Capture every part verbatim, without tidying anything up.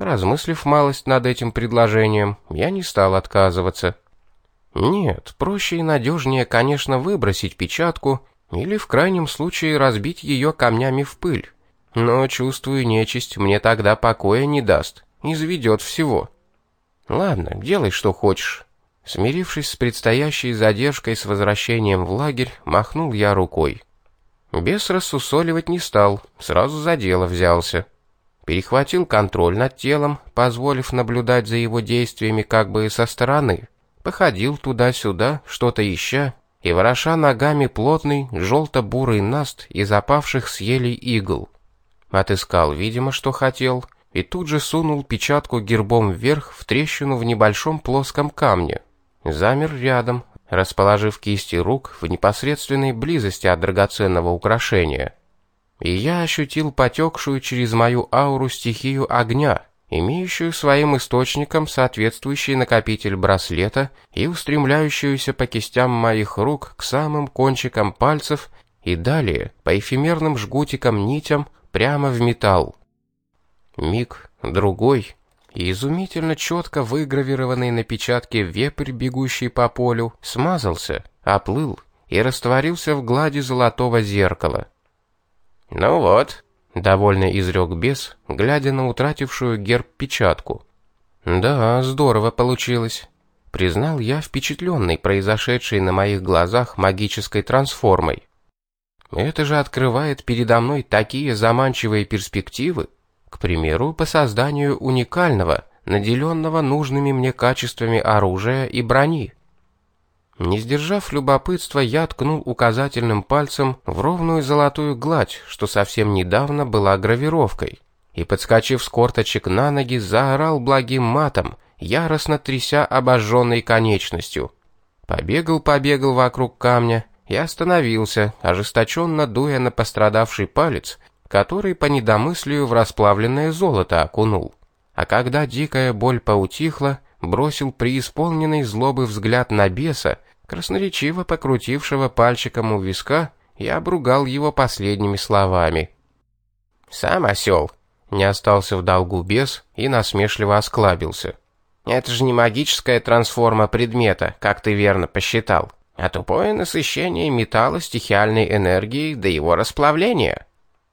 Поразмыслив малость над этим предложением, я не стал отказываться. Нет, проще и надежнее, конечно, выбросить печатку или в крайнем случае разбить ее камнями в пыль. Но, чувствую, нечисть мне тогда покоя не даст, изведет всего. Ладно, делай, что хочешь. Смирившись с предстоящей задержкой с возвращением в лагерь, махнул я рукой. Бес рассусоливать не стал, сразу за дело взялся. Перехватил контроль над телом, позволив наблюдать за его действиями как бы со стороны. Походил туда-сюда, что-то ища, и вороша ногами плотный, желто-бурый наст из опавших с елей игл. Отыскал, видимо, что хотел, и тут же сунул печатку гербом вверх в трещину в небольшом плоском камне. Замер рядом, расположив кисти рук в непосредственной близости от драгоценного украшения. И я ощутил потекшую через мою ауру стихию огня, имеющую своим источником соответствующий накопитель браслета и устремляющуюся по кистям моих рук к самым кончикам пальцев и далее по эфемерным жгутикам-нитям прямо в металл. Миг, другой, и изумительно четко выгравированный на печатке вепрь, бегущий по полю, смазался, оплыл и растворился в глади золотого зеркала. «Ну вот», — довольно изрек бес, глядя на утратившую герб печатку. «Да, здорово получилось», — признал я, впечатленный произошедшей на моих глазах магической трансформой. «Это же открывает передо мной такие заманчивые перспективы, к примеру, по созданию уникального, наделенного нужными мне качествами оружия и брони». Не сдержав любопытства, я ткнул указательным пальцем в ровную золотую гладь, что совсем недавно была гравировкой, и, подскочив с корточек на ноги, заорал благим матом, яростно тряся обожженной конечностью. Побегал-побегал вокруг камня и остановился, ожесточенно дуя на пострадавший палец, который по недомыслию в расплавленное золото окунул. А когда дикая боль поутихла, бросил преисполненный злобы взгляд на беса, красноречиво покрутившего пальчиком у виска, и обругал его последними словами. «Сам осел!» — не остался в долгу бес и насмешливо осклабился. «Это же не магическая трансформа предмета, как ты верно посчитал, а тупое насыщение металла стихиальной энергией до его расплавления».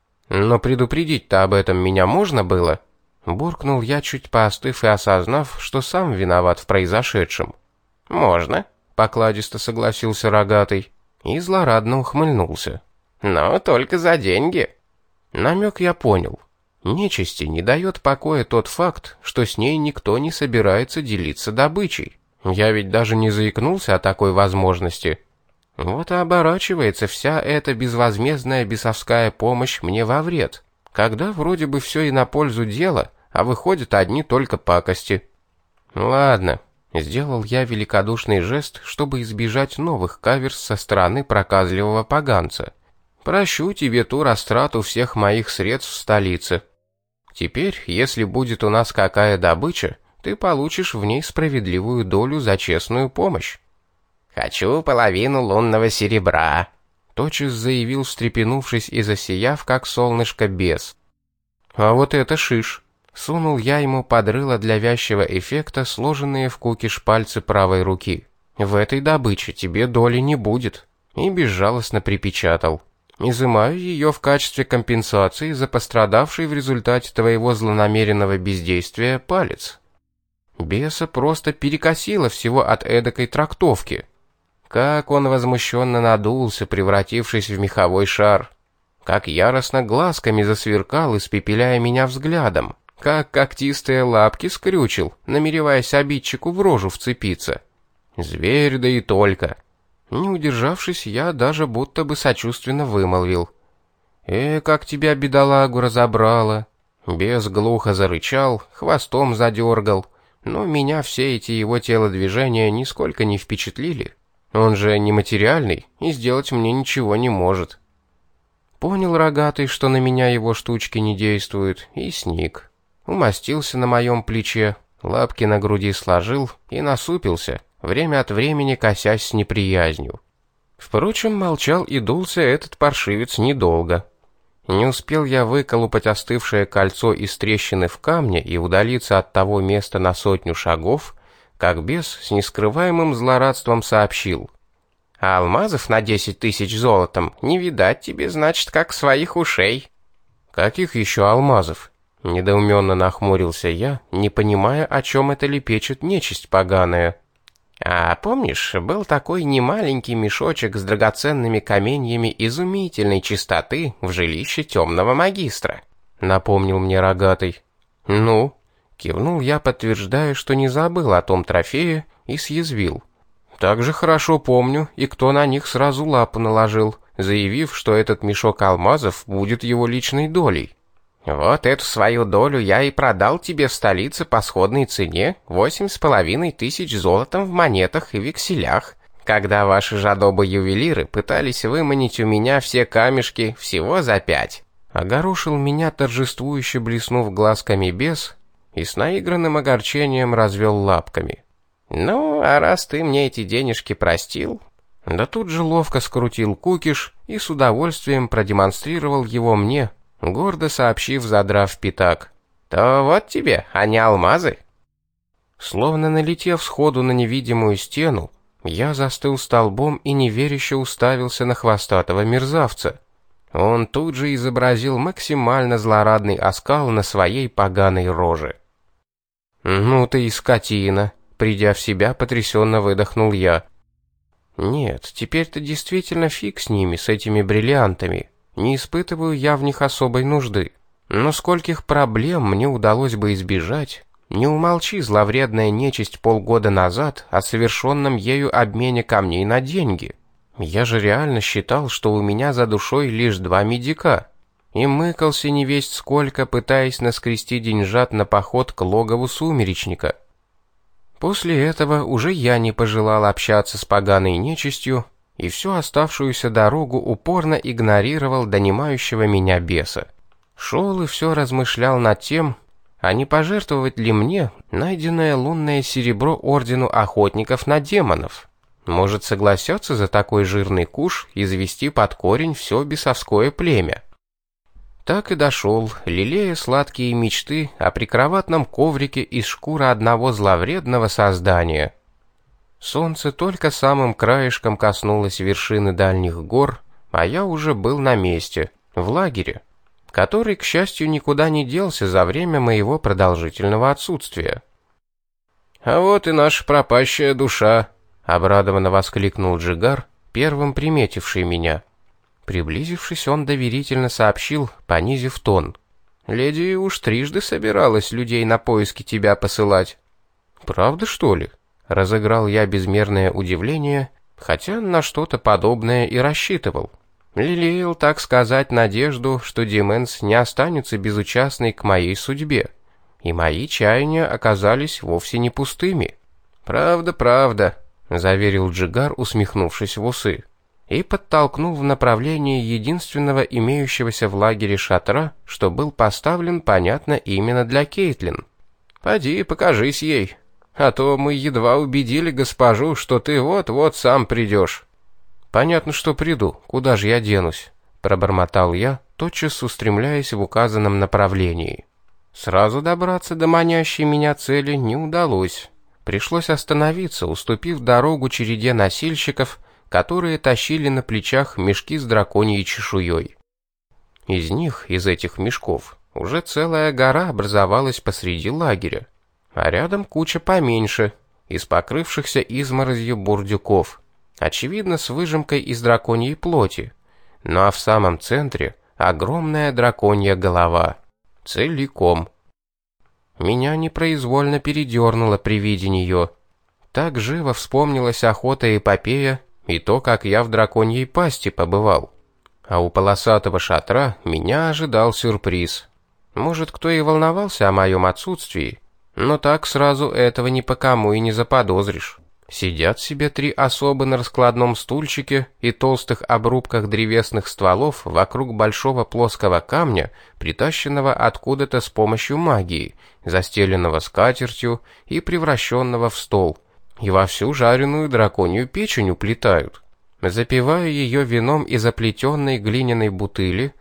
«Но предупредить-то об этом меня можно было?» Буркнул я, чуть поостыв и осознав, что сам виноват в произошедшем. «Можно», — покладисто согласился рогатый и злорадно ухмыльнулся. «Но только за деньги». Намек я понял. Нечисти не дает покоя тот факт, что с ней никто не собирается делиться добычей. Я ведь даже не заикнулся о такой возможности. Вот и оборачивается вся эта безвозмездная бесовская помощь мне во вред, когда вроде бы все и на пользу дела, а выходят одни только пакости. Ладно, сделал я великодушный жест, чтобы избежать новых каверс со стороны проказливого поганца. Прощу тебе ту растрату всех моих средств в столице. Теперь, если будет у нас какая добыча, ты получишь в ней справедливую долю за честную помощь. «Хочу половину лунного серебра», — тотчас заявил, встрепенувшись и засияв, как солнышко, бес. «А вот это шиш!» — сунул я ему под рыло для вязчего эффекта сложенные в кукиш пальцы правой руки. «В этой добыче тебе доли не будет», и безжалостно припечатал. «Изымаю ее в качестве компенсации за пострадавший в результате твоего злонамеренного бездействия палец». Беса просто перекосило всего от эдакой трактовки. Как он возмущенно надулся, превратившись в меховой шар. Как яростно глазками засверкал, испепеляя меня взглядом. Как когтистые лапки скрючил, намереваясь обидчику в рожу вцепиться. Зверь, да и только. Не удержавшись, я даже будто бы сочувственно вымолвил. «Э, как тебя, бедолагу, разобрало!» Бес глухо зарычал, хвостом задергал, но меня все эти его телодвижения нисколько не впечатлили. Он же нематериальный и сделать мне ничего не может. Понял рогатый, что на меня его штучки не действуют, и сник. Умостился на моем плече, лапки на груди сложил и насупился, время от времени косясь с неприязнью. Впрочем, молчал и дулся этот паршивец недолго. Не успел я выколупать остывшее кольцо из трещины в камне и удалиться от того места на сотню шагов, как бес с нескрываемым злорадством сообщил: «А алмазов на десять тысяч золотом не видать тебе, значит, как своих ушей». «Каких еще алмазов?» — недоуменно нахмурился я, не понимая, о чем это лепечет нечисть поганая. «А помнишь, был такой немаленький мешочек с драгоценными каменьями изумительной чистоты в жилище темного магистра?» — напомнил мне рогатый. «Ну?» — кивнул я, подтверждая, что не забыл о том трофее, и съязвил. «Так же хорошо помню, и кто на них сразу лапу наложил, заявив, что этот мешок алмазов будет его личной долей». «Вот эту свою долю я и продал тебе в столице по сходной цене восемь с половиной тысяч золотом в монетах и векселях, когда ваши жадобы-ювелиры пытались выманить у меня все камешки всего за пять». Огорошил меня, торжествующе блеснув глазками бес, и с наигранным огорчением развел лапками. «Ну, а раз ты мне эти денежки простил...» Да тут же ловко скрутил кукиш и с удовольствием продемонстрировал его мне, гордо сообщив, задрав пятак: «То вот тебе, а не алмазы». Словно налетев сходу на невидимую стену, я застыл столбом и неверяще уставился на хвостатого мерзавца. Он тут же изобразил максимально злорадный оскал на своей поганой роже. «Ну ты и скотина», — придя в себя, потрясенно выдохнул я. «Нет, теперь-то действительно фиг с ними, с этими бриллиантами. Не испытываю я в них особой нужды. Но скольких проблем мне удалось бы избежать, не умолчи зловредная нечисть полгода назад о совершенном ею обмене камней на деньги. Я же реально считал, что у меня за душой лишь два медика, и мыкался невесть сколько, пытаясь наскрести деньжат на поход к логову сумеречника. После этого уже я не пожелал общаться с поганой нечистью, и всю оставшуюся дорогу упорно игнорировал донимающего меня беса. Шел и все размышлял над тем, а не пожертвовать ли мне найденное лунное серебро ордену охотников на демонов. Может, согласятся за такой жирный куш и завести под корень все бесовское племя. Так и дошел, лелея сладкие мечты о прикроватном коврике из шкуры одного зловредного создания. Солнце только самым краешком коснулось вершины дальних гор, а я уже был на месте, в лагере, который, к счастью, никуда не делся за время моего продолжительного отсутствия. «А вот и наша пропащая душа», — обрадованно воскликнул Джигар, первым приметивший меня. Приблизившись, он доверительно сообщил, понизив тон: «Леди уж трижды собиралась людей на поиски тебя посылать». «Правда, что ли?» — разыграл я безмерное удивление, хотя на что-то подобное и рассчитывал. Лелеял, так сказать, надежду, что Дименс не останется безучастной к моей судьбе, и мои чаяния оказались вовсе не пустыми. «Правда, правда», — заверил Джигар, усмехнувшись в усы, и подтолкнул в направлении единственного имеющегося в лагере шатра, что был поставлен, понятно, именно для Кейтлин. «Поди, покажись ей, а то мы едва убедили госпожу, что ты вот-вот сам придешь». «Понятно, что приду, куда же я денусь?» — пробормотал я, тотчас устремляясь в указанном направлении. Сразу добраться до манящей меня цели не удалось. Пришлось остановиться, уступив дорогу череде носильщиков, которые тащили на плечах мешки с драконьей чешуей. Из них, из этих мешков, уже целая гора образовалась посреди лагеря, а рядом куча поменьше, из покрывшихся изморозью бурдюков, очевидно, с выжимкой из драконьей плоти, ну а в самом центре огромная драконья голова, целиком. Меня непроизвольно передернуло при виде нее. Так живо вспомнилась охота-эпопея и то, как я в драконьей пасти побывал. А у полосатого шатра меня ожидал сюрприз. Может, кто и волновался о моем отсутствии, но так сразу этого ни по кому и не заподозришь. Сидят себе три особы на раскладном стульчике и толстых обрубках древесных стволов вокруг большого плоского камня, притащенного откуда-то с помощью магии, застеленного скатертью и превращенного в стол, и вовсю жареную драконью печень уплетают. Запивая ее вином из оплетенной глиняной бутыли,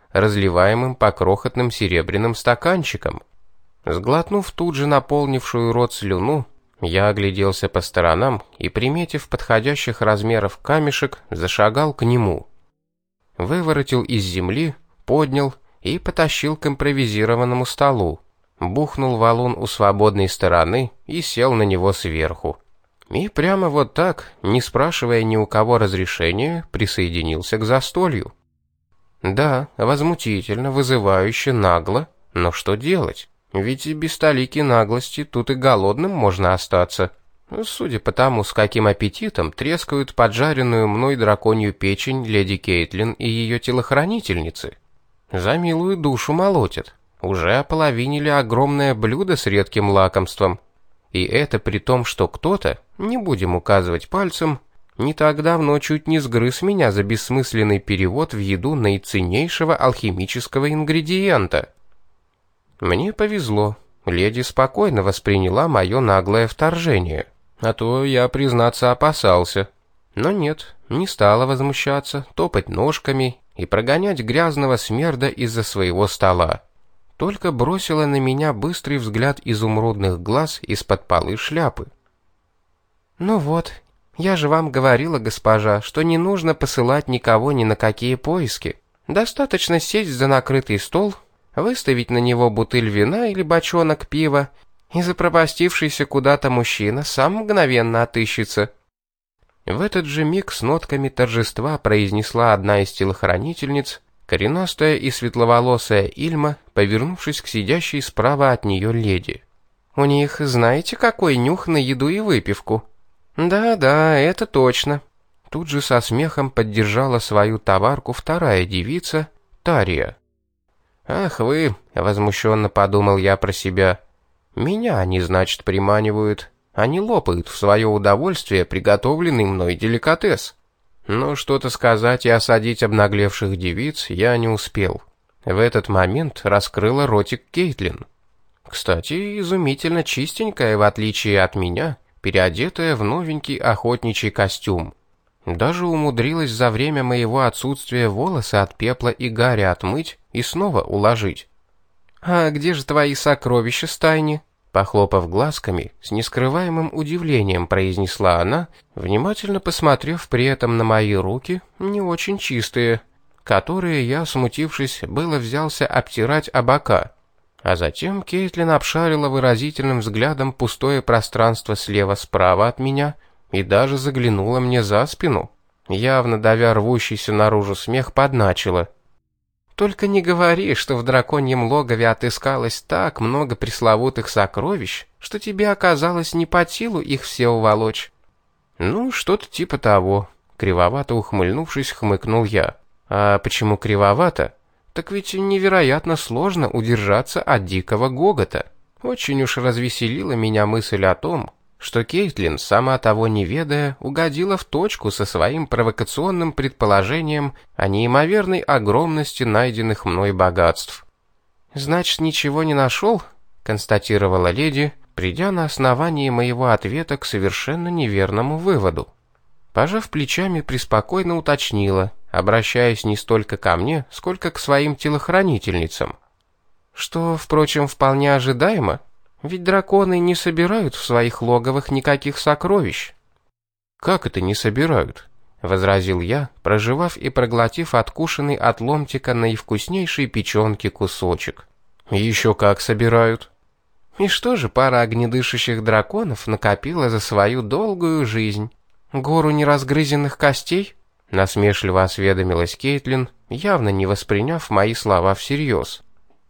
разливаемым по крохотным серебряным стаканчикам. Сглотнув тут же наполнившую рот слюну, я огляделся по сторонам и, приметив подходящих размеров камешек, зашагал к нему. Выворотил из земли, поднял и потащил к импровизированному столу. Бухнул валун у свободной стороны и сел на него сверху. И прямо вот так, не спрашивая ни у кого разрешения, присоединился к застолью. Да, возмутительно, вызывающе, нагло, но что делать? Ведь и без толики наглости тут и голодным можно остаться. Судя по тому, с каким аппетитом трескают поджаренную мной драконью печень леди Кейтлин и ее телохранительницы. За милую душу молотят. Уже ополовинили огромное блюдо с редким лакомством. И это при том, что кто-то, не будем указывать пальцем, не так давно чуть не сгрыз меня за бессмысленный перевод в еду наиценнейшего алхимического ингредиента. Мне повезло, леди спокойно восприняла мое наглое вторжение, а то я, признаться, опасался. Но нет, не стала возмущаться, топать ножками и прогонять грязного смерда из-за своего стола. Только бросила на меня быстрый взгляд изумрудных глаз из-под полы шляпы. «Ну вот, я же вам говорила, госпожа, что не нужно посылать никого ни на какие поиски. Достаточно сесть за накрытый стол, выставить на него бутыль вина или бочонок пива, и запропастившийся куда-то мужчина сам мгновенно отыщется». В этот же миг с нотками торжества произнесла одна из телохранительниц, коренастая и светловолосая Ильма, повернувшись к сидящей справа от нее леди. «У них, знаете, какой нюх на еду и выпивку?» «Да-да, это точно». Тут же со смехом поддержала свою товарку вторая девица, Тария. «Ах вы», — возмущенно подумал я про себя, — «меня они, значит, приманивают, они лопают в свое удовольствие приготовленный мной деликатес». Но что-то сказать и осадить обнаглевших девиц я не успел. В этот момент раскрыла ротик Кейтлин. Кстати, изумительно чистенькая, в отличие от меня, переодетая в новенький охотничий костюм. Даже умудрилась за время моего отсутствия волосы от пепла и гари отмыть и снова уложить. «А где же твои сокровища, стайни?» Похлопав глазками, с нескрываемым удивлением произнесла она, внимательно посмотрев при этом на мои руки, не очень чистые, которые я, смутившись, было взялся обтирать о бока. А затем Кейтлин обшарила выразительным взглядом пустое пространство слева-справа от меня и даже заглянула мне за спину, явно давя рвущийся наружу смех, подначила: «Только не говори, что в драконьем логове отыскалось так много пресловутых сокровищ, что тебе оказалось не под силу их все уволочь». «Ну, что-то типа того», — кривовато ухмыльнувшись, хмыкнул я. «А почему кривовато? Так ведь невероятно сложно удержаться от дикого гогота. Очень уж развеселила меня мысль о том, что Кейтлин, сама того не ведая, угодила в точку со своим провокационным предположением о неимоверной огромности найденных мной богатств. «Значит, ничего не нашел?» — констатировала леди, придя на основании моего ответа к совершенно неверному выводу. Пожав плечами, преспокойно уточнила, обращаясь не столько ко мне, сколько к своим телохранительницам. Что, впрочем, вполне ожидаемо. Ведь драконы не собирают в своих логовах никаких сокровищ». «Как это не собирают?» — возразил я, прожевав и проглотив откушенный от ломтика наивкуснейшей печенки кусочек. «Еще как собирают». «И что же пара огнедышащих драконов накопила за свою долгую жизнь? Гору неразгрызенных костей?» — насмешливо осведомилась Кейтлин, явно не восприняв мои слова всерьез.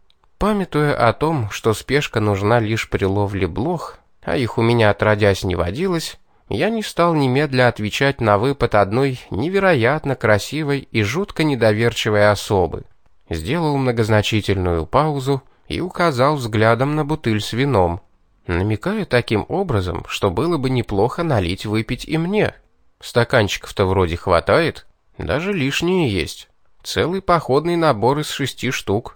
Памятуя о том, что спешка нужна лишь при ловле блох, а их у меня отродясь не водилось, я не стал немедля отвечать на выпад одной невероятно красивой и жутко недоверчивой особы. Сделал многозначительную паузу и указал взглядом на бутыль с вином, намекая таким образом, что было бы неплохо налить выпить и мне. Стаканчиков-то вроде хватает, даже лишние есть. Целый походный набор из шести штук.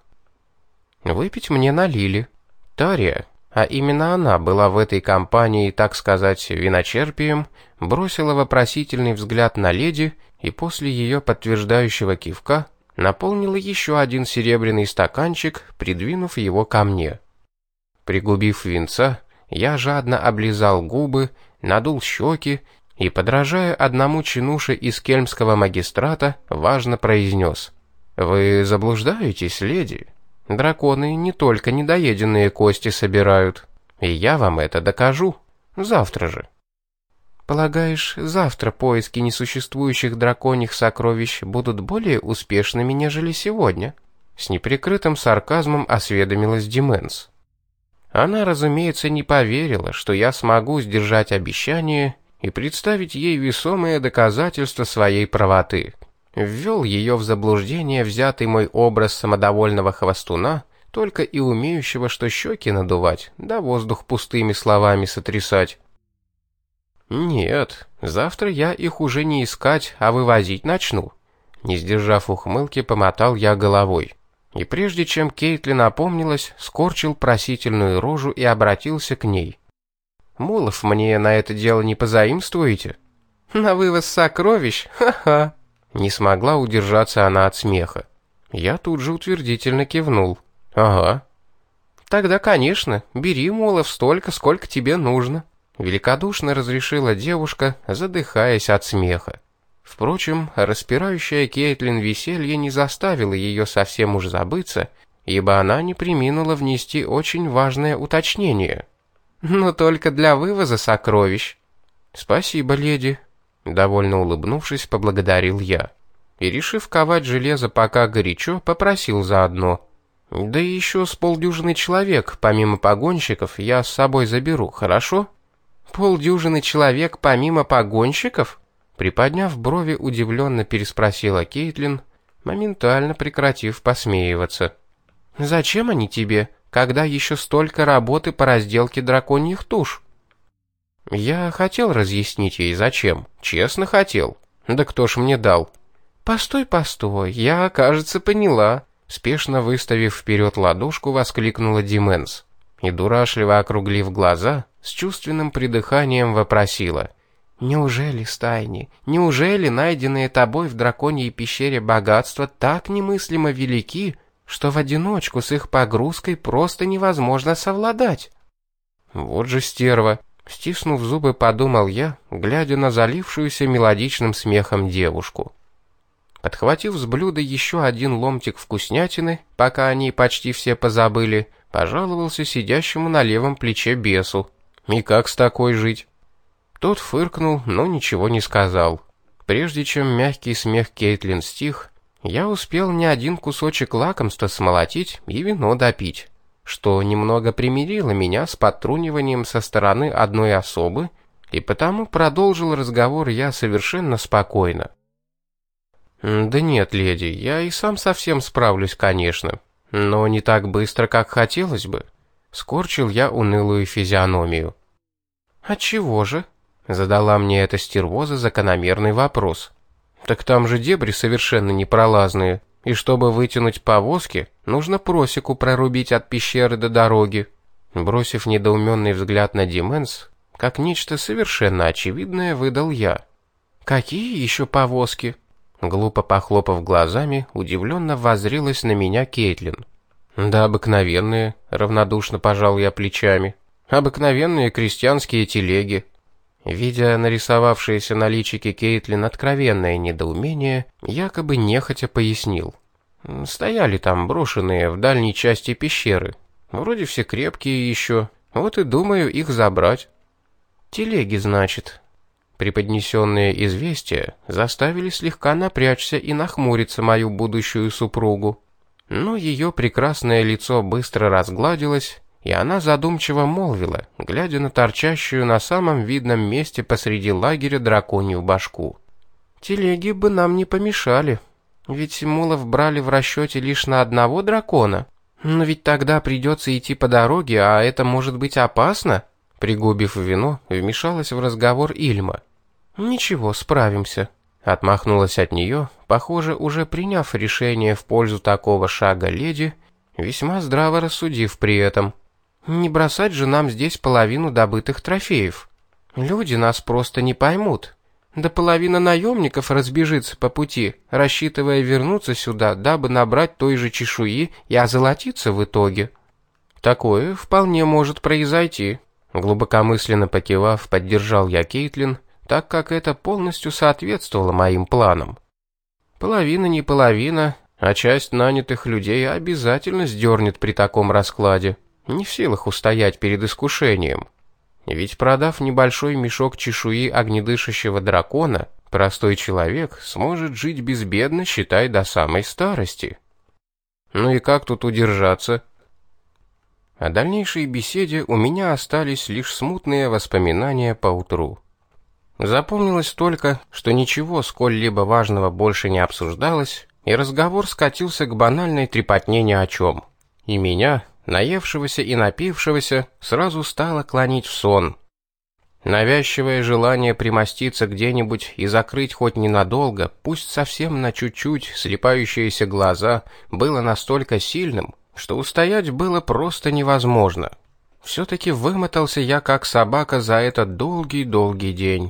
Выпить мне налили. Тария, а именно она была в этой компании, так сказать, виночерпием, бросила вопросительный взгляд на леди и после ее подтверждающего кивка наполнила еще один серебряный стаканчик, придвинув его ко мне. Пригубив винца, я жадно облизал губы, надул щеки и, подражая одному чинуше из кельмского магистрата, важно произнес: «Вы заблуждаетесь, леди? Драконы не только недоеденные кости собирают, и я вам это докажу. Завтра же». «Полагаешь, завтра поиски несуществующих драконьих сокровищ будут более успешными, нежели сегодня?» С неприкрытым сарказмом осведомилась Дименс. Она, разумеется, не поверила, что я смогу сдержать обещание и представить ей весомые доказательства своей правоты. Ввел ее в заблуждение взятый мой образ самодовольного хвостуна, только и умеющего что щеки надувать, да воздух пустыми словами сотрясать. «Нет, завтра я их уже не искать, а вывозить начну». Не сдержав ухмылки, помотал я головой. И прежде чем Кейтлин опомнилась, скорчил просительную рожу и обратился к ней. «Мулов мне на это дело не позаимствуете?» «На вывоз сокровищ? Ха-ха!» Не смогла удержаться она от смеха. Я тут же утвердительно кивнул. «Ага». «Тогда, конечно, бери, Мулов, столько, сколько тебе нужно», великодушно разрешила девушка, задыхаясь от смеха. Впрочем, распирающая Кейтлин веселье не заставило ее совсем уж забыться, ибо она не преминула внести очень важное уточнение. «Но только для вывоза сокровищ». «Спасибо, леди», — довольно улыбнувшись, поблагодарил я. И, решив ковать железо пока горячо, попросил заодно: «Да и еще с полдюжины человек, помимо погонщиков, я с собой заберу, хорошо?» «Полдюжины человек помимо погонщиков?» Приподняв брови, удивленно переспросила Кейтлин, моментально прекратив посмеиваться. «Зачем они тебе, когда еще столько работы по разделке драконьих туш?» Я хотел разъяснить ей, зачем, честно хотел. Да кто ж мне дал? «Постой, постой, я, кажется, поняла», спешно выставив вперед ладошку, воскликнула Дименс. И, дурашливо округлив глаза, с чувственным придыханием вопросила: «Неужели, Стайни, неужели найденные тобой в драконьей пещере богатства так немыслимо велики, что в одиночку с их погрузкой просто невозможно совладать?» Вот же стерва, стиснув зубы, подумал я, глядя на залившуюся мелодичным смехом девушку. Подхватив с блюда еще один ломтик вкуснятины, пока они почти все позабыли, пожаловался сидящему на левом плече бесу. И как с такой жить? Тот фыркнул, но ничего не сказал. Прежде чем мягкий смех Кейтлин стих, я успел не один кусочек лакомства смолотить и вино допить, что немного примирило меня с подтруниванием со стороны одной особы, и потому продолжил разговор я совершенно спокойно. «Да нет, леди, я и сам совсем справлюсь, конечно, но не так быстро, как хотелось бы», — скорчил я унылую физиономию. «Отчего же?» — задала мне эта стервоза закономерный вопрос. «Так там же дебри совершенно непролазные, и чтобы вытянуть повозки, нужно просеку прорубить от пещеры до дороги». Бросив недоуменный взгляд на Дименс, как нечто совершенно очевидное, выдал я. «Какие еще повозки?» Глупо похлопав глазами, удивленно воззрилась на меня Кейтлин. «Да обыкновенные», — равнодушно пожал я плечами. «Обыкновенные крестьянские телеги». Видя нарисовавшееся на личике Кейтлин откровенное недоумение, якобы нехотя пояснил. «Стояли там брошенные в дальней части пещеры. Вроде все крепкие еще, вот и думаю их забрать». «Телеги, значит». Преподнесенные известия заставили слегка напрячься и нахмуриться мою будущую супругу. Но ее прекрасное лицо быстро разгладилось, и она задумчиво молвила, глядя на торчащую на самом видном месте посреди лагеря драконью башку. «Телеги бы нам не помешали, ведь мулов брали в расчете лишь на одного дракона. Но ведь тогда придется идти по дороге, а это может быть опасно». Пригубив вино, вмешалась в разговор Ильма. «Ничего, справимся», — отмахнулась от нее, похоже, уже приняв решение в пользу такого шага леди, весьма здраво рассудив при этом. «Не бросать же нам здесь половину добытых трофеев. Люди нас просто не поймут. Да половина наемников разбежится по пути, рассчитывая вернуться сюда, дабы набрать той же чешуи и озолотиться в итоге. Такое вполне может произойти. Глубокомысленно покивав, поддержал я Кейтлин, так как это полностью соответствовало моим планам. Половина не половина, а часть нанятых людей обязательно сдернет при таком раскладе, не в силах устоять перед искушением. Ведь продав небольшой мешок чешуи огнедышащего дракона, простой человек сможет жить безбедно, считай, до самой старости. Ну и как тут удержаться? О дальнейшей беседе у меня остались лишь смутные воспоминания поутру. Запомнилось только, что ничего сколь-либо важного больше не обсуждалось, и разговор скатился к банальной трепотне ни о чем. И меня, наевшегося и напившегося, сразу стало клонить в сон. Навязчивое желание примоститься где-нибудь и закрыть хоть ненадолго, пусть совсем на чуть-чуть, слепающиеся глаза, было настолько сильным, что устоять было просто невозможно. Все-таки вымотался я как собака за этот долгий-долгий день.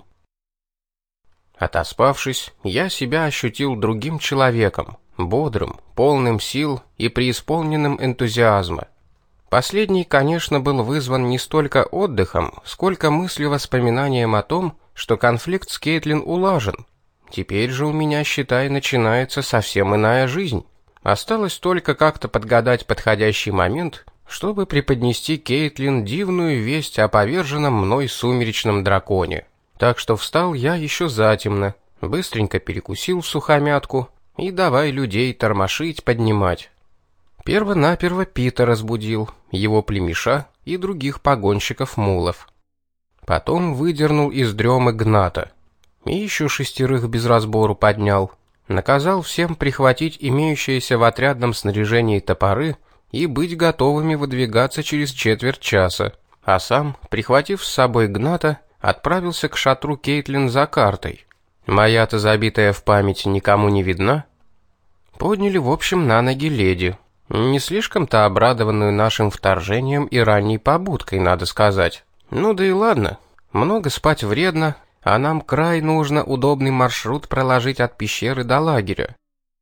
Отоспавшись, я себя ощутил другим человеком, бодрым, полным сил и преисполненным энтузиазма. Последний, конечно, был вызван не столько отдыхом, сколько мыслью-воспоминанием о том, что конфликт с Кейтлин улажен. Теперь же у меня, считай, начинается совсем иная жизнь. Осталось только как-то подгадать подходящий момент, чтобы преподнести Кейтлин дивную весть о поверженном мной сумеречном драконе. Так что встал я еще затемно, быстренько перекусил всухомятку и давай людей тормошить, поднимать. Перво-наперво Пита разбудил, его племеша и других погонщиков мулов. Потом выдернул из дремы Гната. И еще шестерых без разбору поднял. Наказал всем прихватить имеющиеся в отрядном снаряжении топоры и быть готовыми выдвигаться через четверть часа, а сам, прихватив с собой Гната, отправился к шатру Кейтлин за картой. Моя-то забитая в память никому не видна. Подняли, в общем, на ноги леди. Не слишком-то обрадованную нашим вторжением и ранней побудкой, надо сказать. Ну да и ладно, много спать вредно, а нам край нужно удобный маршрут проложить от пещеры до лагеря.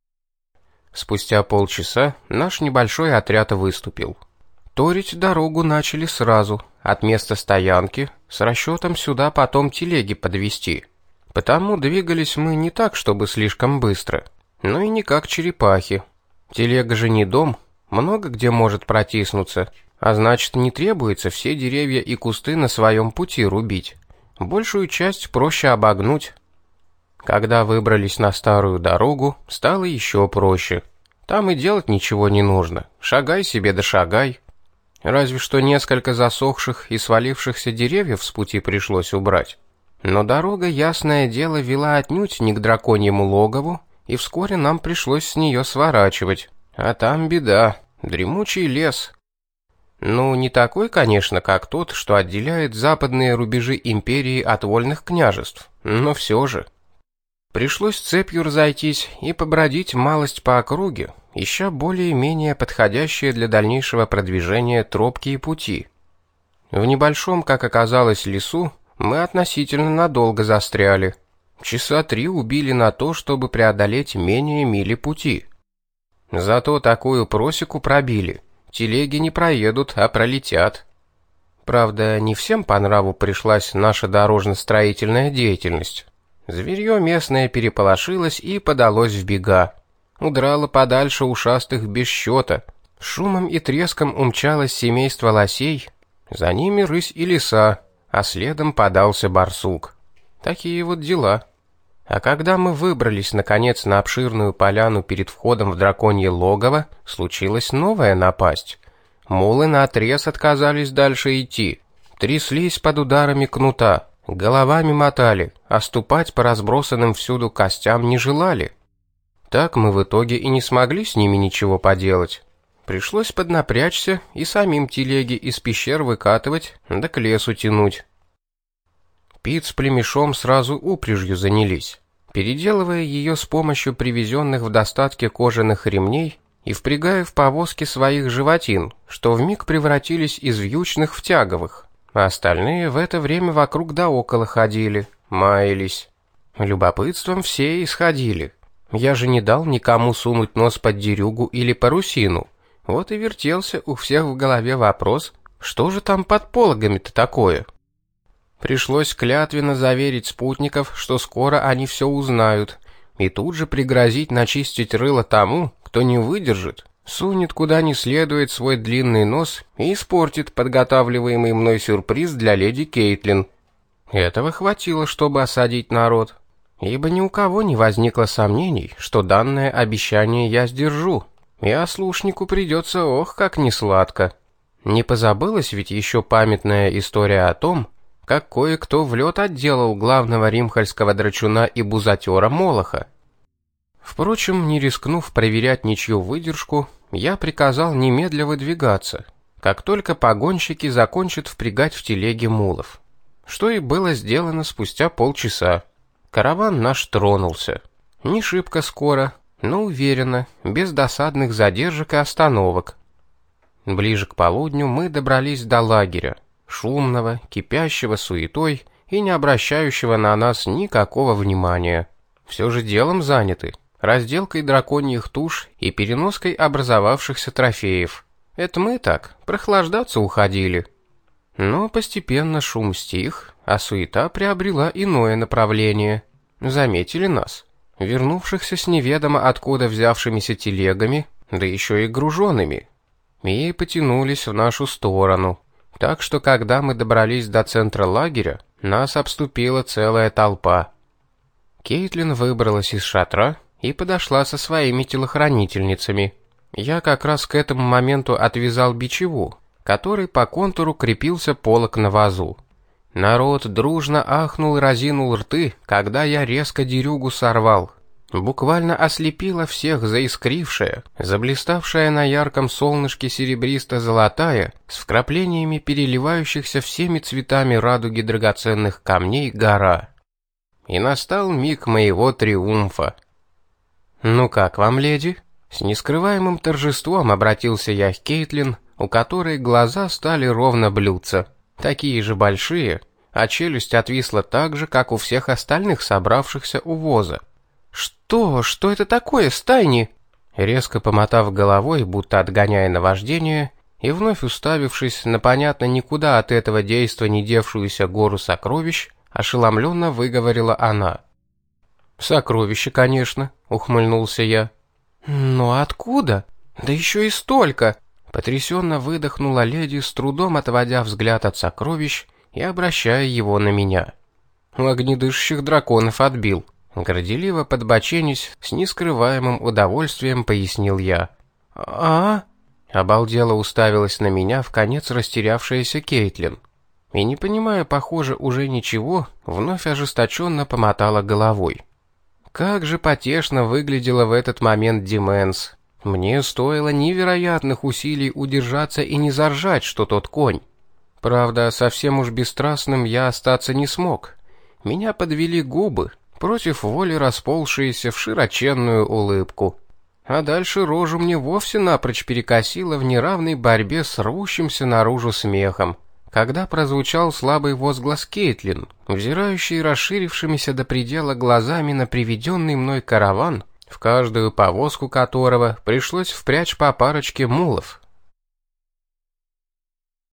Спустя полчаса наш небольшой отряд выступил. Торить дорогу начали сразу, от места стоянки, с расчетом сюда потом телеги подвезти. Потому двигались мы не так, чтобы слишком быстро, но и не как черепахи. Телега же не дом, много где может протиснуться, а значит, не требуется все деревья и кусты на своем пути рубить. Большую часть проще обогнуть. Когда выбрались на старую дорогу, стало еще проще. Там и делать ничего не нужно, шагай себе да шагай. Разве что несколько засохших и свалившихся деревьев с пути пришлось убрать. Но дорога, ясное дело, вела отнюдь не к драконьему логову, и вскоре нам пришлось с нее сворачивать. А там беда, дремучий лес. Ну, не такой, конечно, как тот, что отделяет западные рубежи империи от вольных княжеств, но все же. Пришлось цепью разойтись и побродить малость по округе, ища более-менее подходящие для дальнейшего продвижения тропки и пути. В небольшом, как оказалось, лесу мы относительно надолго застряли. Часа три убили на то, чтобы преодолеть менее мили пути. Зато такую просеку пробили. Телеги не проедут, а пролетят. Правда, не всем по нраву пришлась наша дорожно-строительная деятельность. Зверье местное переполошилось и подалось в бега. Удрало подальше ушастых без счета. Шумом и треском умчалось семейство лосей. За ними рысь и лиса, а следом подался барсук. Такие вот дела. А когда мы выбрались, наконец, на обширную поляну перед входом в драконье логово, случилась новая напасть. Мулы наотрез отказались дальше идти. Тряслись под ударами кнута, головами мотали, а ступать по разбросанным всюду костям не желали. Так мы в итоге и не смогли с ними ничего поделать. Пришлось поднапрячься и самим телеги из пещер выкатывать, да к лесу тянуть. Пит с племешом сразу упряжью занялись, переделывая ее с помощью привезенных в достатке кожаных ремней и впрягая в повозки своих животин, что вмиг превратились из вьючных в тяговых, а остальные в это время вокруг да около ходили, маялись. Любопытством все исходили. Я же не дал никому сунуть нос под дерюгу или парусину. Вот и вертелся у всех в голове вопрос, что же там под пологами-то такое? Пришлось клятвенно заверить спутников, что скоро они все узнают, и тут же пригрозить начистить рыло тому, кто не выдержит, сунет куда не следует свой длинный нос и испортит подготавливаемый мной сюрприз для леди Кейтлин. Этого хватило, чтобы осадить народ, ибо ни у кого не возникло сомнений, что данное обещание я сдержу, и ослушнику придется ох как несладко. Не позабылась ведь еще памятная история о том, как кое-кто в лед отделал главного римхальского драчуна и бузатера Молоха. Впрочем, не рискнув проверять ничью выдержку, я приказал немедля выдвигаться, как только погонщики закончат впрягать в телеге мулов. Что и было сделано спустя полчаса. Караван наш тронулся. Не шибко скоро, но уверенно, без досадных задержек и остановок. Ближе к полудню мы добрались до лагеря, шумного, кипящего суетой и не обращающего на нас никакого внимания. Все же делом заняты, разделкой драконьих туш и переноской образовавшихся трофеев. Это мы так, прохлаждаться уходили. Но постепенно шум стих, а суета приобрела иное направление. Заметили нас, вернувшихся с неведомо откуда взявшимися телегами, да еще и груженными, и потянулись в нашу сторону. Так что, когда мы добрались до центра лагеря, нас обступила целая толпа. Кейтлин выбралась из шатра и подошла со своими телохранительницами. Я как раз к этому моменту отвязал бичеву, который по контуру крепился полог на вазу. Народ дружно ахнул и разинул рты, когда я резко дерюгу сорвал. Буквально ослепила всех заискрившая, заблиставшая на ярком солнышке серебристо-золотая, с вкраплениями переливающихся всеми цветами радуги драгоценных камней гора. И настал миг моего триумфа. «Ну как вам, леди?» С нескрываемым торжеством обратился я к Кейтлин, у которой глаза стали ровно блюдца, такие же большие, а челюсть отвисла так же, как у всех остальных собравшихся у воза. «Что? Что это такое, стайни?» Резко помотав головой, будто отгоняя наваждение, и вновь уставившись на понятно никуда от этого действа не девшуюся гору сокровищ, ошеломленно выговорила она. «Сокровища, конечно», — ухмыльнулся я. «Но откуда? Да еще и столько!» Потрясенно выдохнула леди, с трудом отводя взгляд от сокровищ и обращая его на меня. «У огнедышащих драконов отбил». Горделиво подбоченись, с нескрываемым удовольствием пояснил я. «А?» Обалдело уставилась на меня вконец растерявшаяся Кейтлин. И, не понимая, похоже, уже ничего, вновь ожесточенно помотала головой. Как же потешно выглядела в этот момент Дименс. Мне стоило невероятных усилий удержаться и не заржать, что тот конь. Правда, совсем уж бесстрастным я остаться не смог. Меня подвели губы, против воли расползшиеся в широченную улыбку. А дальше рожу мне вовсе напрочь перекосило в неравной борьбе с рвущимся наружу смехом, когда прозвучал слабый возглас Кейтлин, взирающий расширившимися до предела глазами на приведенный мной караван, в каждую повозку которого пришлось впрячь по парочке мулов.